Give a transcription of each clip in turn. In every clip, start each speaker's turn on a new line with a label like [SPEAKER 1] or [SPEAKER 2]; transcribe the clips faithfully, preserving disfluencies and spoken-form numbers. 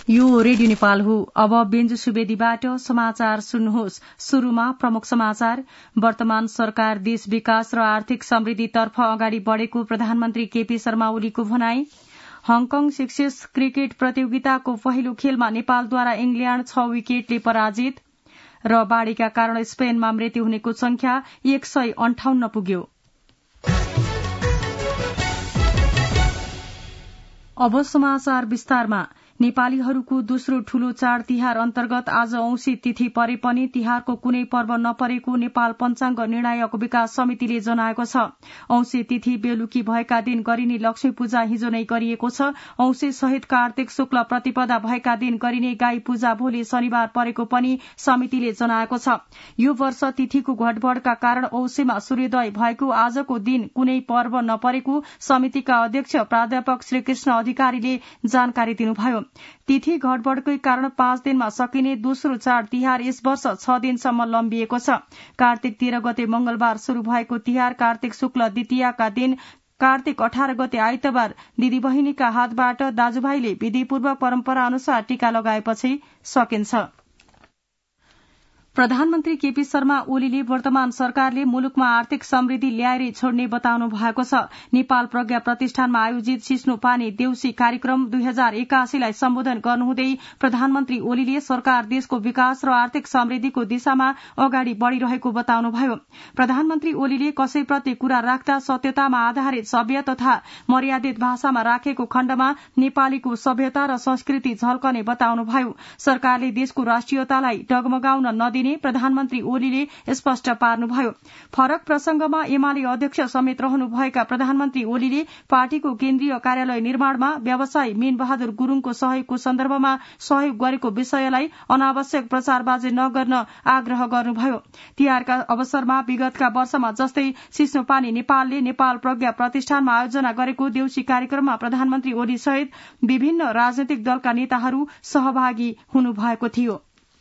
[SPEAKER 1] यो रेडियो नेपाल हो। अब बेन्जु सुवेदीबाट समाचार सुन्नुहोस्। शुरूमा प्रमुख समाचार। वर्तमान सरकार देश विकास र आर्थिक समृद्धितर्फ अगाडि बढ़ेको प्रधानमन्त्री केपी शर्मा ओलीको भनाई। हङकङ सिक्सेस क्रिकेट प्रतियोगिताको पहिलो खेलमा नेपालद्वारा इंग्ल्याण्ड छ विकेटले पराजित र बाढ़ीका कारण स्पेनमा मृत्यु हुनेको संख्या एक सय अन्ठाउन्न पुग्यो। अब समाचार विस्तारमा। नेपालीहरूको दोस्रो ठूलो चाड तिहार अन्तर्गत आज औंसी तिथि परे पनि तिहारको कुनै पर्व नपरेको नेपाल पञ्चाङ्ग निर्णायक विकास समितिले जनाएको छ। औंसी तिथि बेलुकी भएका दिन गरिने लक्ष्मी पूजा हिजो नै गरिएको छ। औंसी सहित कार्तिक शुक्ल प्रतिपदा भएका दिन गरिने गाई पूजा भोलि शनिबार परेको पनि समितिले जनाएको छ। यो वर्ष तिथिको घटबढ़का कारण औंसीमा सूर्योदय भएको आजको दिन कुनै पर्व नपरेको समितिका अध्यक्ष प्राध्यापक श्रीकृष्ण अधिकारीले जानकारी दिनुभयो। तिथि घटबढ़कै कारण पाँच दिनमा सकिने दोस्रो चाड तिहार यस वर्ष छ दिनसम्म लम्बिएको छ। कार्तिक तेह्र गते मंगलबार शुरू भएको तिहार कार्तिक शुक्ल द्वितीयाका दिन कार्तिक अठार गते आइतबार दिदी बहिनीका हातबाट दाजुभाइले विधिपूर्वक परम्परा अनुसार टीका लगाएपछि सकिन्छ। प्रधानमन्त्री केपी शर्मा ओलीले वर्तमान सरकारले मुलुकमा आर्थिक समृद्धि ल्याएरै छोड्ने बताउनु भएको छ। नेपाल प्रज्ञा प्रतिष्ठानमा आयोजित सिस्नो पानी देउसी कार्यक्रम दुई हजार एकासीलाई सम्बोधन गर्नुहुँदै प्रधानमन्त्री ओलीले सरकार देशको विकास र आर्थिक समृद्धिको दिशामा अगाडि बढ़िरहेको बताउनुभयो। प्रधानमन्त्री ओलीले कसैप्रति कुरा राख्दा सत्यतामा आधारित सभ्य तथा मर्यादित भाषामा राखेको खण्डमा नेपालीको सभ्यता र संस्कृति झल्कने बताउनुभयो। सरकारले देशको राष्ट्रियतालाई डगमगाउन नदिने प्रधानमन्त्री ओलीले स्पष्ट पार्नुभयो। फरक प्रसंगमा एमाले अध्यक्ष समेत रहनुभएका प्रधानमन्त्री ओलीले पार्टीको केन्द्रीय कार्यालय निर्माणमा व्यवसायी मीन बहादुर गुरूङको सहयोगको सन्दर्भमा सहयोग गरेको विषयलाई अनावश्यक प्रचारबाजी नगर्न आग्रह गर्नुभयो। तिहारका अवसरमा विगतका वर्षमा जस्तै सिस्नोपानी नेपालले नेपाल प्रज्ञा प्रतिष्ठानमा आयोजना गरेको देउसी कार्यक्रममा प्रधानमन्त्री ओली सहित विभिन्न राजनैतिक दलका नेताहरू सहभागी हुनुभएको थियो।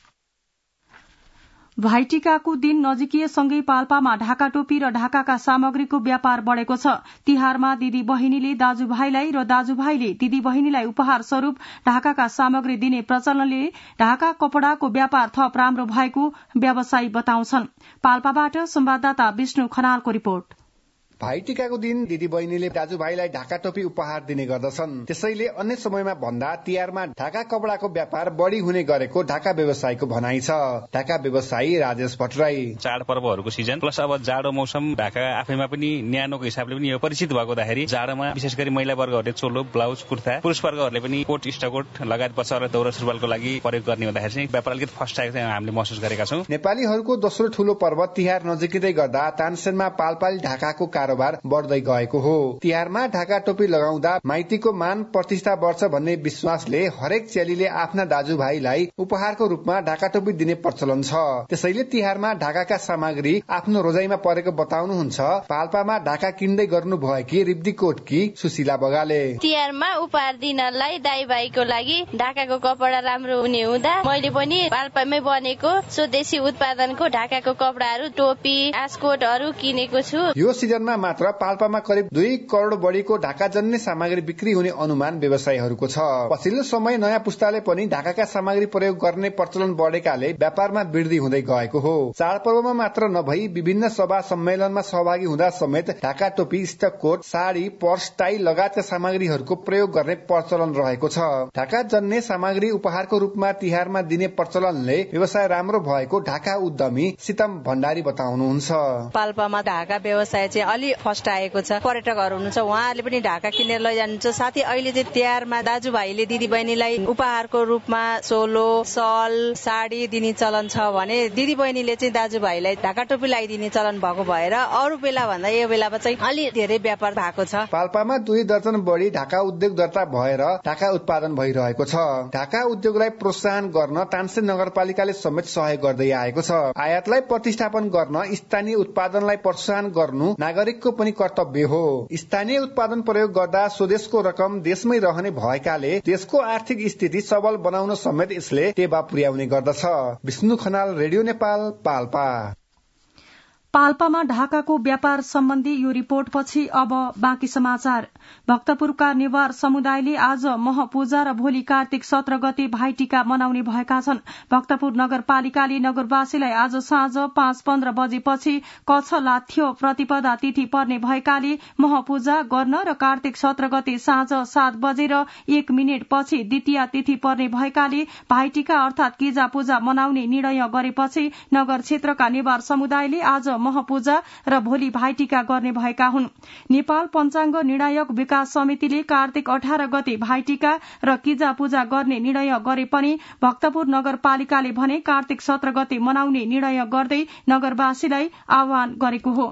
[SPEAKER 1] भाइटिकाको दिन नजिकीय सँगै पाल्पामा ढाका टोपी र ढाकाका सामग्रीको व्यापार बढ़ेको छ। तिहारमा दिदी बहिनीले दाजुभाइलाई र दाजुभाइले दिदी बहिनीलाई उपहार स्वरूप ढाकाका सामग्री दिने प्रचलनले ढाका कपड़ाको व्यापार थप राम्रो भएको व्यवसायी बताउँछन्। पाल्पाबाट संवाददाता विष्णु खनालको रिपोर्ट।
[SPEAKER 2] भाइटिकाको दिन दिदी बहिनीले दाजुभाइलाई ढाका टोपी उपहार दिने गर्दछन्। त्यसैले अन्य समयमा भन्दा तिहारमा ढाका कपड़ाको व्यापार बढ़ी हुने गरेको ढाका व्यवसायीको भनाइ छ। ढाका व्यवसायी राजेश भट्टराई।
[SPEAKER 3] चाडपर्वहरूको सिजन प्लस अब जाडो मौसम ढाका आफैमा पनि न्यानोको हिसाबले पनि यो परिचित भएको हुँदाखेरि जाडोमा विशेष गरी महिला वर्गहरूले चोलो ब्लाउज कुर्ता, पुरुष वर्गहरूले पनि कोट स्टकोट लगायत पछाडि दौरा सुरुवालको लागि प्रयोग गर्ने हुँदाखेरि चाहिँ व्यापार अलिकति फस्टाएको चाहिँ हामीले महसुस गरेका छौँ।
[SPEAKER 2] नेपालीहरूको दोस्रो ठूलो पर्व तिहार नजिकै गर्दा तानसेनमा पालपाली ढाकाको कारोबार बढ्दै गएको हो। तिहारमा ढाका टोपी लगाउँदा माइतीको मान प्रतिष्ठा बढ्छ भन्ने विश्वासले हरेक चेलीले आफ्ना दाजुभाइलाई उपहारको रूपमा ढाका टोपी दिने प्रचलन छ। त्यसैले तिहारमा ढाकाका सामग्री आफ्नो रोजाइमा परेको बताउनुहुन्छ पाल्पामा ढाका किन्दै गर्नु भएकी रिब्दीकोटकी सुशीला बगाले।
[SPEAKER 4] तिहारमा उपहार दिनलाई दाइ भाइको लागि ढाकाको कपडा राम्रो हुने हुँदा मैले पनि पाल्पामै बनेको स्वदेशी उत्पादनको ढाकाको कपडाहरू, टोपी, आस्कोटहरू किनेको छु।
[SPEAKER 2] यो सिजनमा मात्र पाल्पामा करिब दुई करोड़ बढीको ढाका जन्य सामग्री बिक्री हुने अनुमान व्यवसायीहरूको छ। पछिल्लो समय नयाँ पुस्ताले पनि ढाकाका सामग्री प्रयोग गर्ने प्रचलन बढेकाले व्यापारमा वृद्धि हुँदै गएको हो। चाडपर्वमा मात्र नभई विभिन्न सभा सम्मेलनमा सहभागी हुँदा समेत ढाका टोपी, स्टकोट, साडी, पर्स, टाई लगायतका सामग्रीहरूको प्रयोग गर्ने प्रचलन रहेको छ। ढाका जन्य सामग्री उपहारको रूपमा तिहारमा दिने प्रचलनले व्यवसाय राम्रो भएको ढाका उद्यमी सीतम भण्डारी बताउनुहुन्छ।
[SPEAKER 5] पाल्पामा ढाका व्यवसाय चाहिँ अलि फर्स्ट आएको छ। पर्यटकहरू हुनुहुन्छ उहाँहरूले पनि ढाका किनेर लैजानुहुन्छ। साथै अहिले चाहिँ तिहारमा दाजुभाइले दिदी बहिनीलाई उपहारको रूपमा चोलो, सल, साडी दिने चलन छ भने दिदी बहिनीले चाहिँ दाजुभाइलाई ढाका टोपी लगाइदिने चलन भएको भएर अरू बेला भन्दा यो बेलामा चाहिँ अलि धेरै व्यापार भएको छ।
[SPEAKER 2] पाल्पामा दुई दर्जन बढी ढाका उद्योग दर्ता भएर ढाका उत्पादन भइरहेको छ। ढाका उद्योगलाई प्रोत्साहन गर्न तानसेन नगरपालिकाले समेत सहयोग गर्दै आएको छ। आयातलाई प्रतिस्थापन गर्न स्थानीय उत्पादनलाई प्रोत्साहन गर्नु नागरिकको पनि कर्तव्य हो। स्थानीय उत्पादन प्रयोग गर्दा स्वदेशको रकम देशमै रहने भएकाले देशको आर्थिक स्थिति सबल बनाउन समेत यसले टेवा पुर्याउने गर्दछ। विष्णु खनाल, रेडियो नेपाल, पाल्पा।
[SPEAKER 1] पाल्पामा ढाकाको व्यापार सम्बन्धी यो रिपोर्टपछि अब बाँकी समाचार। भक्तपुरका नेवार समुदायले आज महपूजा र भोलि कार्तिक सत्र गते भाइटीका मनाउने भएका छन्। भक्तपुर नगरपालिकाले नगरवासीलाई आज साँझ पाँच पन्ध्र बजेपछि कच्छ लाथ्यो प्रतिपदा तिथि पर्ने भएकाले महपूजा गर्न र कार्तिक सत्र गते साँझ सात बजेर एक मिनट पछि द्वितीय तिथि पर्ने भएकाले भाइटीका अर्थात किजा पूजा मनाउने निर्णय गरेपछि नगर क्षेत्रका नेवार समुदायले आज महपूजा र भोलि भाइटीका गर्ने भएका हुन्। नेपाल पञ्चाङ्ग निर्णायक विकास समितिले कार्तिक अठार गते भाइटीका र किजा पूजा गर्ने निर्णय गरे पनि भक्तपुर नगरपालिकाले भने कार्तिक सत्र गते मनाउने निर्णय गर्दै नगरवासीलाई आह्वान गरेको हो।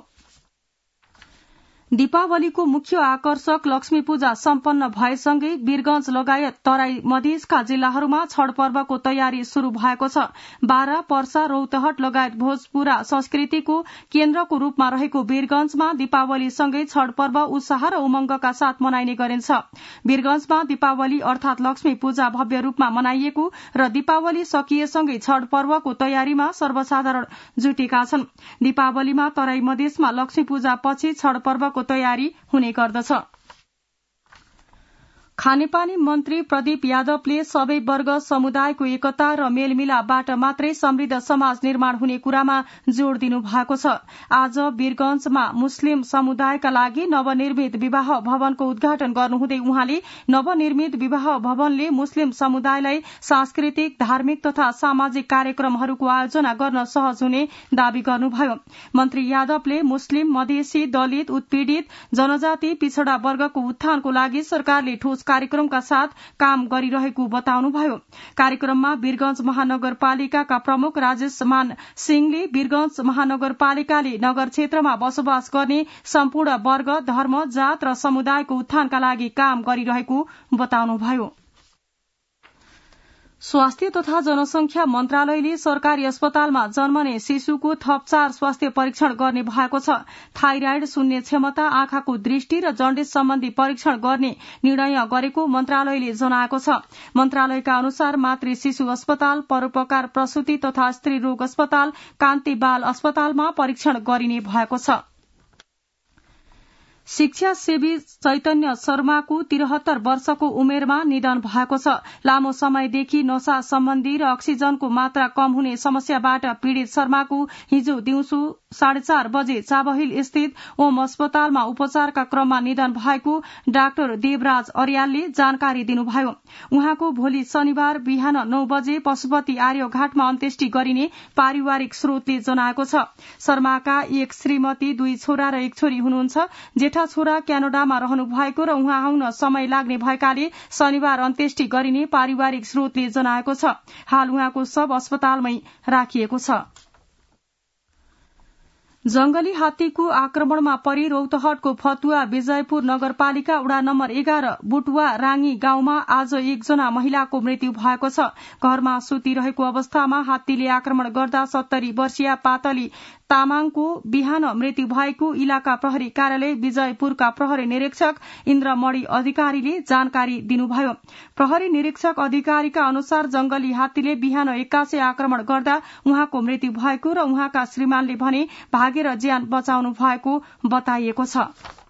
[SPEAKER 1] दीपावलीको मुख्य आकर्षक लक्ष्मी पूजा सम्पन्न भएसँगै वीरगंज लगायत तराई मधेसका जिल्लाहरूमा छठ पर्वको तयारी शुरू भएको छ। बारा, पर्सा, रौतहट लगायत भोजपुरा संस्कृतिको केन्द्रको रूपमा रहेको वीरगंजमा दीपावलीसँगै छठ पर्व उत्साह र उमंगका साथ मनाइने गरिन्छ। वीरगंजमा दीपावली अर्थात लक्ष्मी पूजा भव्य रूपमा मनाइएको र दीपावली सकिएसँगै छठ पर्वको तयारीमा सर्वसाधारण जुटेका छन्। दीपावलीमा तराई मधेसमा लक्ष्मी पूजा पछि छठ पर्वको तयारी हुने गर्दछ। खानेपानी मन्त्री प्रदीप यादवले सबै वर्ग समुदायको एकता र मेलमिलापबाट मात्रै समृद्ध समाज निर्माण हुने कुरामा जोड़ दिनु भएको छ। आज वीरगंजमा मुस्लिम समुदायका लागि नवनिर्मित विवाह भवनको उद्घाटन गर्नुहुँदै उहाँले नवनिर्मित विवाह भवनले मुस्लिम समुदायलाई सांस्कृतिक, धार्मिक तथा सामाजिक कार्यक्रमहरूको आयोजना गर्न सहज हुने दावी गर्नुभयो। मन्त्री यादवले मुस्लिम, मधेसी, दलित, उत्पीड़ित, जनजाति, पिछड़ा वर्गको उत्थानको लागि सरकारले ठोस कार्यक्रमका साथ काम गरिरहेको बताउनुभयो। कार्यक्रममा वीरगंज महानगरपालिकाका प्रमुख राजेश मान सिंहले वीरगंज महानगरपालिकाले नगर क्षेत्रमा बसोबास गर्ने सम्पूर्ण वर्ग, धर्म, जात र समुदायको उत्थानका लागि काम गरिरहेको बताउनुभयो। स्वास्थ्य तथा जनसंख्या मन्त्रालयले सरकारी अस्पतालमा जन्मने शिशुको थप चार स्वास्थ्य परीक्षण गर्ने भएको छ। थाइराइड, शून्य क्षमता, आँखाको दृष्टि र जन्डिस सम्बन्धी परीक्षण गर्ने निर्णय गरेको मन्त्रालयले जनाएको छ। मन्त्रालयका अनुसार मातृ शिशु अस्पताल, परोपकार प्रसूति तथा स्त्री रोग अस्पताल, कान्ति बाल अस्पतालमा परीक्षण गरिने भएको छ। शिक्षा सेवी चैतन्य शर्माको त्रिहत्तर वर्षको उमेरमा निधन भएको छ। लामो समयदेखि नशा सम्बन्धी र अक्सिजनको मात्रा कम हुने समस्याबाट पीड़ित शर्माको हिजो दिउँसो साढे चार बजे चाबहिल स्थित ओम अस्पतालमा उपचारका क्रममा निधन भएको डाक्टर देवराज अर्यालले जानकारी दिनुभयो। उहाँको भोलि शनिबार बिहान नौ बजे पशुपति आर्यघाटमा अन्त्येष्टि गरिने पारिवारिक स्रोतले जनाएको छ। शर्माका एक श्रीमती, दुई छोरा र एक छोरी हुनुहुन्छ। जेठा छोरा क्यानाडामा रहनु भएको र उहाँ आउन समय लाग्ने भएकाले शनिबार अन्त्येष्टि गरिने पारिवारिक स्रोतले जनाएको छ। हाल उहाँको शव अस्पतालमै राखिएको छ। जंगली हात्तीको आक्रमणमा परि रौतहटको फतुवा विजयपुर नगरपालिका वडा नम्बर एघार बुटुवा राङ्गी गाउँमा आज एकजना महिलाको मृत्यु भएको छ। घरमा सुतिरहेको अवस्थामा हात्तीले आक्रमण गर्दा सत्तरी वर्षीय पातली तामाङको बिहान मृत्यु भएको इलाका प्रहरी कार्यालय विजयपुरका प्रहरी निरीक्षक इन्द्रमणि अधिकारीले जानकारी दिनुभयो। प्रहरी निरीक्षक अधिकारीका अनुसार जंगली हात्तीले बिहान एक्कासी आक्रमण गर्दा उहाँको मृत्यु भएको र उहाँका श्रीमानले भने भागेर ज्यान बचाउनु भएको बताइएको छ।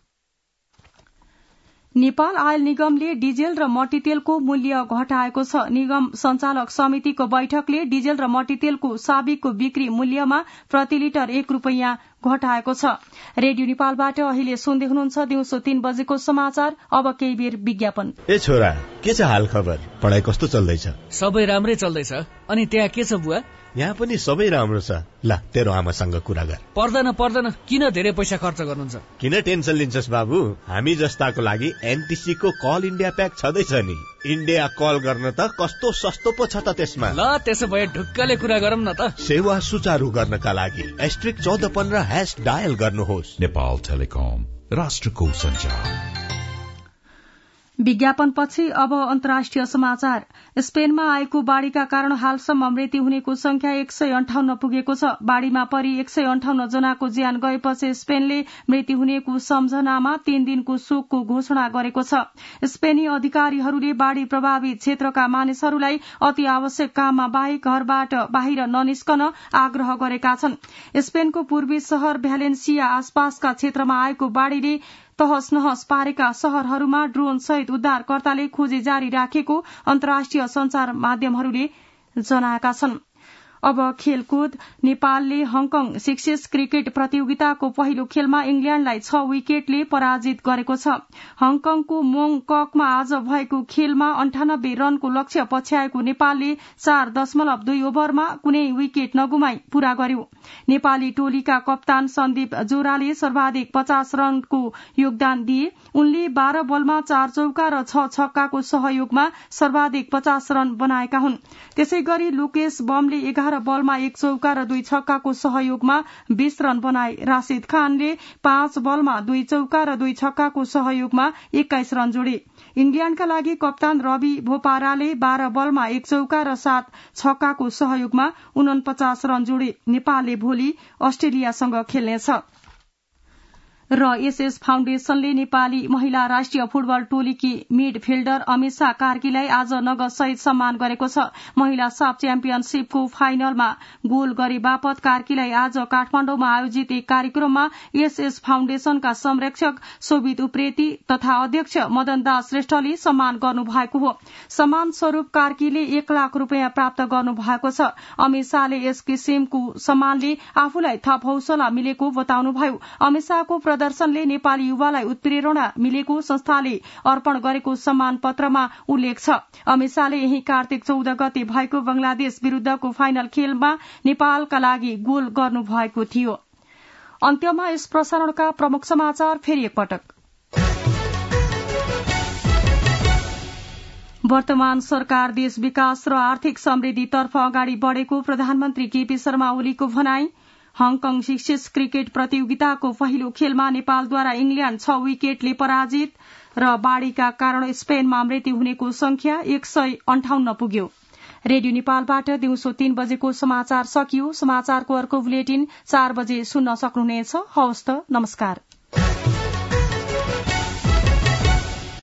[SPEAKER 1] नेपाल आयल निगमले डिजेल र मट्टीतेलको मूल्य घटाएको छ। निगम संचालक समितिको बैठकले डिजेल र मट्टीतेलको साबिकको बिक्री मूल्यमा प्रति लिटर एक रूपैयाँ घटाएको छ। रेडियो नेपालबाट अहिले सुन्दै हुनुहुन्छ दिउँसो तीन बजेको समाचार। अब केही बेर विज्ञापन।
[SPEAKER 6] ए छोरा, के छ हाल खबर? पढाइ कस्तो चल्दैछ?
[SPEAKER 7] सबै राम्रै चल्दैछ। अनि त्यहाँ के छ बुवा?
[SPEAKER 6] यहाँ पनि सबै राम्रो छ। ल तेरो आमासँग कुरा गर।
[SPEAKER 7] पर्दैन पर्दैन, किन धेरै पैसा खर्च गर्नुहुन्छ?
[SPEAKER 6] किन टेन्सन लिन्छस् बाबु? हामी जस्ताको लागि एनटिसी को कल इन्डिया प्याक छँदैछ नि। इन्डिया कल गर्न त कस्तो सस्तो पो छ त त्यसमा।
[SPEAKER 7] ल त्यसो भए ढुक्कले कुरा गरौँ न त।
[SPEAKER 6] सेवा सुचारू गर्नका लागि एस्ट्रिक चौध पन्ध्र ह्याश डायल गर्नुहोस्।
[SPEAKER 8] नेपाल टेलिकम, राष्ट्रको सञ्चार।
[SPEAKER 1] विज्ञापनपछि अब अन्तर्राष्ट्रिय समाचार। स्पेनमा आएको बाढ़ीका कारण हालसम्म मृत्यु हुनेको संख्या एक सय अन्ठाउन्न पुगेको छ। बाढ़ीमा परि एक सय अन्ठाउन्न जनाको ज्यान गएपछि स्पेनले मृत्यु हुनेको सम्झनामा तीन दिनको शोकको घोषणा गरेको छ। स्पेनी अधिकारीहरूले बाढ़ी प्रभावित क्षेत्रका मानिसहरूलाई अति आवश्यक काममा बाहेक घरबाट बाहिर ननिस्कन आग्रह गरेका छन्। स्पेनको पूर्वी शहर भ्यालेन्सिया आसपासका क्षेत्रमा आएको बाढ़ीले तहस नहस पारेका शहरहरूमा ड्रोन सहित उद्धारकर्ताले खोजी जारी राखेको अन्तर्राष्ट्रिय संचार माध्यमहरूले जनाएका छन्। अब खेलकुद। नेपालले हङकङ सिक्सेस क्रिकेट प्रतियोगिताको पहिलो खेलमा इंग्ल्याण्डलाई छ विकेटले पराजित गरेको छ। हङकङको मोङककमा आज भएको खेलमा अन्ठानब्बे रनको लक्ष्य पछ्याएको नेपालले चार दशमलव दुई ओभरमा कुनै विकेट नगुमाई पूरा गर्यो। नेपाली टोलीका कप्तान सन्दीप जोराले सर्वाधिक पचास रनको योगदान दिए। उनले बाह्र बलमा चार चौका र छ छक्काको सहयोगमा सर्वाधिक पचास रन बनाएका हुन्। त्यसै गरी लोकेश बमले एघार बलमा एक चौका र दुई छक्काको सहयोगमा बीस रन बनाए। राशिद खानले पाँच बलमा दुई चौका र दुई छक्काको सहयोगमा एक्काइस रन जोडे। इंग्ल्याण्डका लागि कप्तान रवि भोपाराले बाह्र बलमा एक चौका र सात छक्काको सहयोगमा उनपचास रन जोडे। नेपालले भोलि अस्ट्रेलियासँग खेल्नेछ। र एसएस फाउन्डेशनले नेपाली महिला राष्ट्रिय फुटबल टोलीकी मिडफिल्डर अमिषा कार्कीलाई आज नगद सहित सम्मान गरेको छ। महिला साफ च्याम्पियनशीपको फाइनलमा गोल गरे बापत कार्कीलाई आज काठमाडौँमा आयोजित एक कार्यक्रममा एसएस फाउन्डेशनका संरक्षक शोभित उप्रेती तथा अध्यक्ष मदन दास श्रेष्ठले सम्मान गर्नु भएको हो। सम्मान स्वरूप कार्कीले एक लाख रूपियाँ प्राप्त गर्नु भएको छ। अमिषाले यस किसिमको सम्मानले आफूलाई थप हौसला मिलेको बताउनुभयो। अमिषाको प्रदर्शनले नेपाली युवालाई उत्प्रेरणा मिलेको संस्थाले अर्पण गरेको सम्मान पत्रमा उल्लेख छ। अमिषाले यही कार्तिक चौध गते भएको बंगलादेश विरूद्धको फाइनल खेलमा नेपालका लागि गोल गर्नु भएको थियो। अन्त्यमा यस प्रसारणका प्रमुख समाचार फेरि एकपटक। वर्तमान सरकार देश विकास र आर्थिक समृद्धितर्फ अगाडि बढ़ेको प्रधानमन्त्री केपी शर्मा ओलीको भनाई। हङकङ सिक्सेस क्रिकेट प्रतियोगिताको पहिलो खेलमा नेपालद्वारा इंग्ल्याण्ड छ विकेटले पराजित र बाढ़ीका कारण स्पेनमा मृत्यु हुनेको संख्या एक सय अन्ठाउन्न पुग्यो। रेडियो नेपालबाट दिउँसो तीन बजेको समाचार सकियो। समाचारको अर्को बुलेटिन चार बजे सुन्न सक्नुहुनेछ। हवस् त, नमस्कार।